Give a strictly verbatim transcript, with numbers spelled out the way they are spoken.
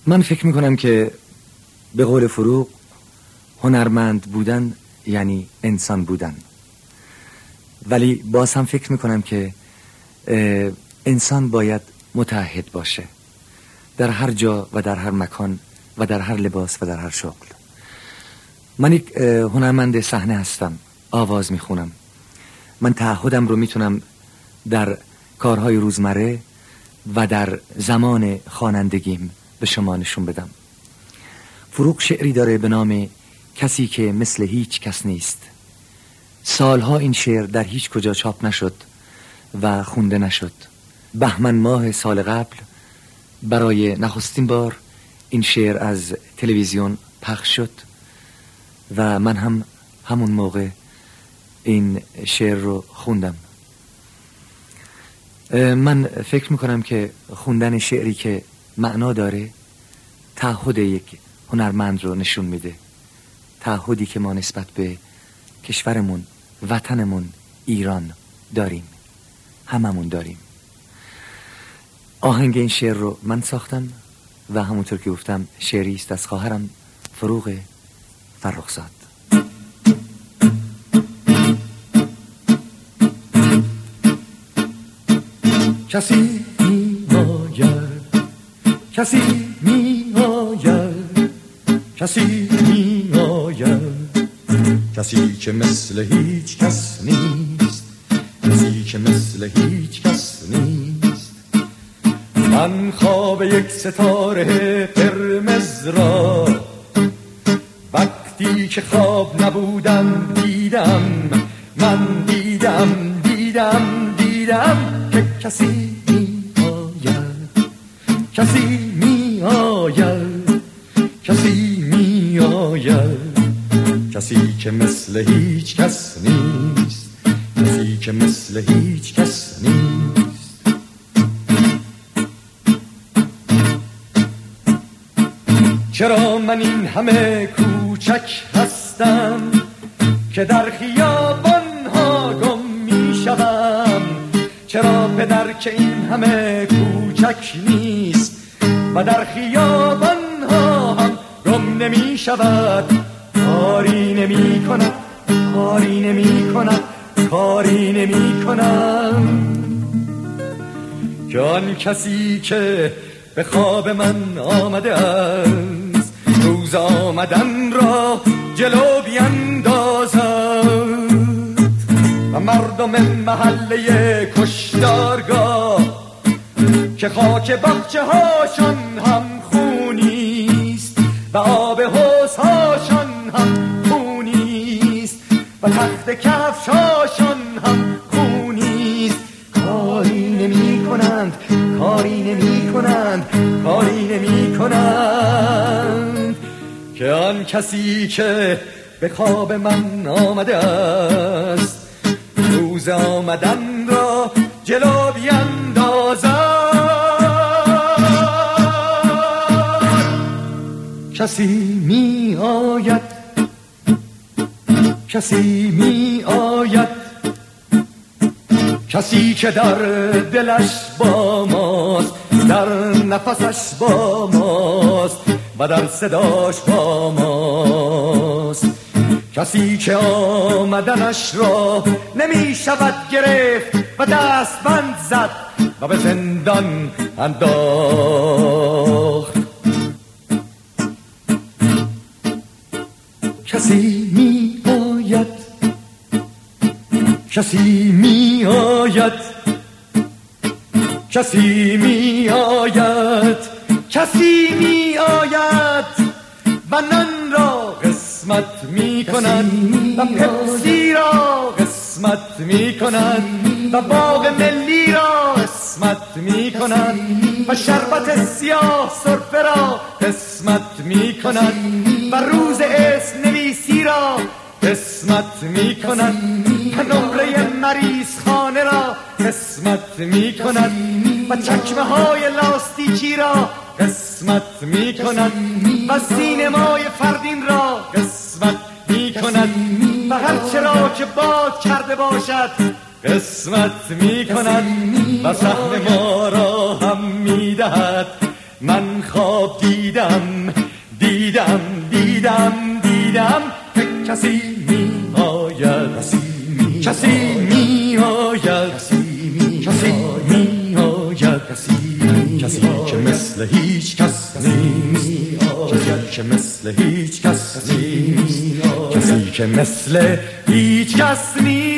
من فکر میکنم که به قول فروغ هنرمند بودن یعنی انسان بودن، ولی باز هم فکر میکنم که انسان باید متعهد باشه در هر جا و در هر مکان و در هر لباس و در هر شغل. من یک هنرمند صحنه هستم، آواز میخونم. من تعهدم رو میتونم در کارهای روزمره و در زمان خوانندگیم به شما نشون بدم. فروغ شعری داره به نام کسی که مثل هیچ کس نیست. سالها این شعر در هیچ کجا چاپ نشد و خونده نشد. بهمن ماه سال قبل برای نخستین بار این شعر از تلویزیون پخش شد و من هم همون موقع این شعر رو خوندم. من فکر میکنم که خوندن شعری که معنا داره تعهد یک هنرمند رو نشون میده، تعهدی که ما نسبت به کشورمون، وطنمون ایران داریم، هممون داریم. آهنگ این شعر رو من ساختم و همونطور که گفتم شعری است از خواهرم فروغ فرخزاد. کسی می آید، کسی می آید، کسی می آید، کسی که مثل هیچ کس نیست، کسی که مثل هیچ کس نیست. من خواب یک ستاره قرمز را وقتی که خواب نبودم دیدم، من دیدم دیدم دیدم که کسی می آید، کسی می آید، کسی می آید، کسی که مثل هیچ کس نیست، کسی که مثل هیچ کس نیست. چرا من این همه کوچک هستم که در خیابان ها گم می شوم؟ چرا پدر که این همه کوچک نیست و در خیابان ها هم گم نمی شود؟ کاری نمی کند، کاری نمی کند، کاری نمی کنم که آن کسی که به خواب من آمده است روز آمدن را جلو بیندازد و مردم محله کشتارگاه که خاک بخچه هاشان هم خونیست و آب حوض هاشان هم خونیست و تخت کفش هاشان هم خونیست، کاری نمی کنند، کاری نمی کنند، کاری نمی کنند که آن کسی که به خواب من آمده است روز آمدن را جلو بیندازد. کسی می آید، کسی می آید، کسی که در دلش با ماست، در نفسش با ماست و در صداش با ماست، کسی که آمدنش را نمی شود گرفت و دست بند زد و به زندان انداخت. کسی می آید، کسی می آید، کسی می آید، کسی می آید و نان را قسمت می کنند و پپسی را قسمت می کنند و باغ ملی را قسمت می کنند و شربت سیاه سرفه را قسمت می کنند و روز اسم نویسی را قسمت می کنند و نمره مریض خانه را قسمت می کنند و چکمه های لاستیکی را قسمت می کنند و سینمای فردین را قسمت می کنند و هر چرا که باد کرده باشد قسمت می کنند و سهم ما را هم می دهد. من خواب دیدم دیدم دیدم دیدم دیدم که کسی می آید کسی می آید کسی می آید کسی که مثل هیچ کس نیست کسی که مثل هیچ کس نیست کسی که مثل هیچ کس نیست